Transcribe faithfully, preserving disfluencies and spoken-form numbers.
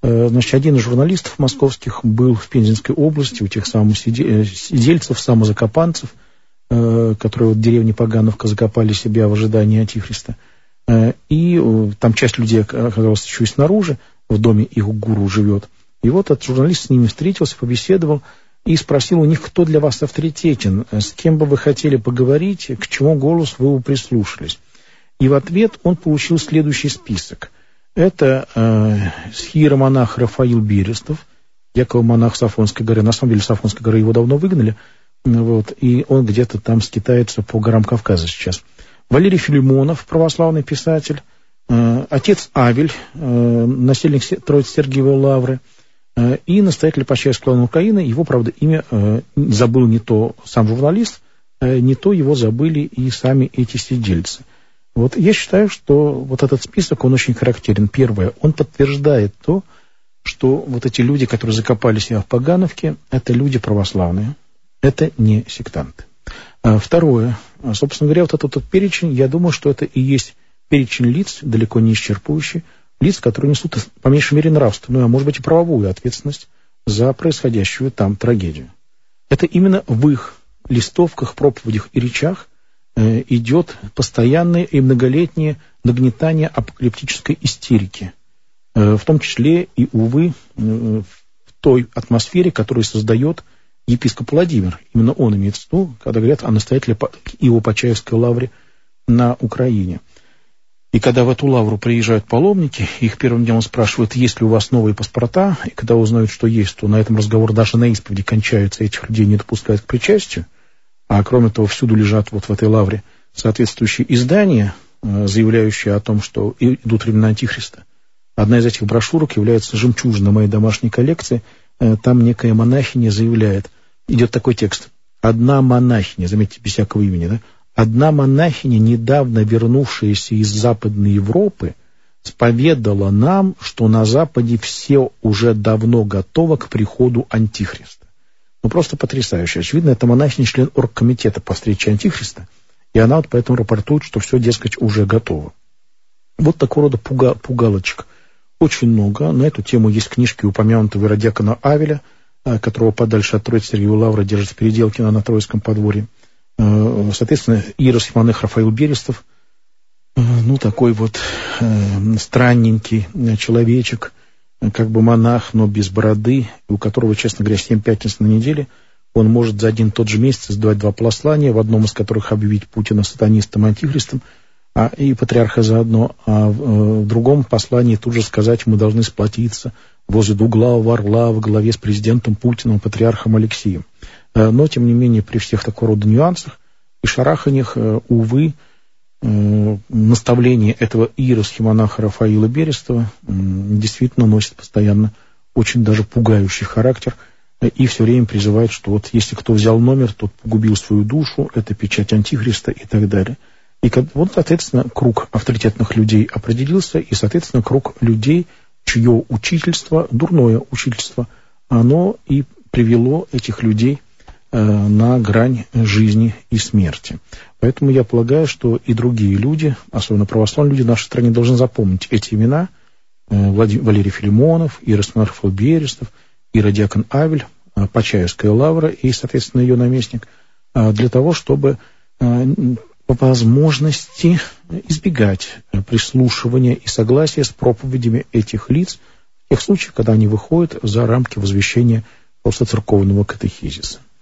Значит, один из журналистов московских был в Пензенской области у тех самых сидельцев, самозакопанцев, которые вот в деревне Пагановка закопали себя в ожидании Антихриста. И там часть людей оказалась еще и снаружи, в доме их гуру живет. И вот этот журналист с ними встретился, побеседовал и спросил у них, кто для вас авторитетен, с кем бы вы хотели поговорить, к чему голос вы прислушались. И в ответ он получил следующий список. Это э, схиеромонах Рафаил Берестов, якобы монах с Афонской горы. На самом деле с Афонской горы его давно выгнали, вот, и он где-то там скитается по горам Кавказа сейчас. Валерий Филимонов, православный писатель, э, отец Авель, э, насельник Троице-Сергиевой лавры, э, и настоятель Почаевской лавры Украины. Его, правда, имя э, забыл не то сам журналист, э, не то его забыли и сами эти сидельцы. Вот я считаю, что вот этот список, он очень характерен. Первое, он подтверждает то, что вот эти люди, которые закопали себя в Пагановке, это люди православные, это не сектанты. Второе, собственно говоря, вот этот вот перечень, я думаю, что это и есть перечень лиц, далеко не исчерпывающий, лиц, которые несут, по меньшей мере, нравственную, а может быть и правовую ответственность за происходящую там трагедию. Это именно в их листовках, проповедях и речах идет постоянное и многолетнее нагнетание апокалиптической истерики, в том числе и, увы, в той атмосфере, которую создает епископ Владимир. Именно он имеет в виду, когда говорят о настоятеле Иово-Почаевской лавре на Украине. И когда в эту лавру приезжают паломники, их первым делом спрашивают, есть ли у вас новые паспорта, и когда узнают, что есть, то на этом разговор даже на исповеди кончается, этих людей не допускают к причастию. А кроме того, всюду лежат вот в этой лавре соответствующие издания, заявляющие о том, что идут времена Антихриста. Одна из этих брошюрок является «Жемчужина моей домашней коллекции». Там некая монахиня заявляет, идет такой текст. Одна монахиня, заметьте, без всякого имени, да? Одна монахиня, недавно вернувшаяся из Западной Европы, споведала нам, что на Западе все уже давно готово к приходу Антихриста. Ну, просто потрясающе. Очевидно, это монахиня, член оргкомитета по встрече Антихриста, и она вот поэтому рапортует, что все, дескать, уже готово. Вот такого рода пуга, пугалочек очень много. На эту тему есть книжки упомянутого иродиакона Авеля, которого подальше от Троице-Сергиевой лавры держит в Переделкино на Троицком подворье. Соответственно, иеросхимонах Рафаил Берестов, ну, такой вот странненький человечек, как бы монах, но без бороды, у которого, честно говоря, семь пятниц на неделе, он может за один тот же месяц издавать два послания, в одном из которых объявить Путина сатанистом и антихристом, а, и патриарха заодно, а в, в другом послании тут же сказать, мы должны сплотиться возле двуглавого орла во главе с президентом Путиным, патриархом Алексием. Но, тем не менее, при всех такого рода нюансах и шараханьях, увы, наставление этого иеросхимонаха Рафаила Берестова действительно носит постоянно очень даже пугающий характер и все время призывает, что вот если кто взял номер, тот погубил свою душу, это печать Антихриста и так далее. И вот, соответственно, круг авторитетных людей определился, и, соответственно, круг людей, чье учительство, дурное учительство, оно и привело этих людей на грань жизни и смерти. Поэтому я полагаю, что и другие люди, особенно православные люди в нашей стране, должны запомнить эти имена. Валерий Филимонов, иеросхимонах Рафаил Берестов, иродиакон Авель, Почаевская лавра и, соответственно, ее наместник, для того, чтобы по возможности избегать прислушивания и согласия с проповедями этих лиц в тех случаях, когда они выходят за рамки возвещения просто церковного катехизиса.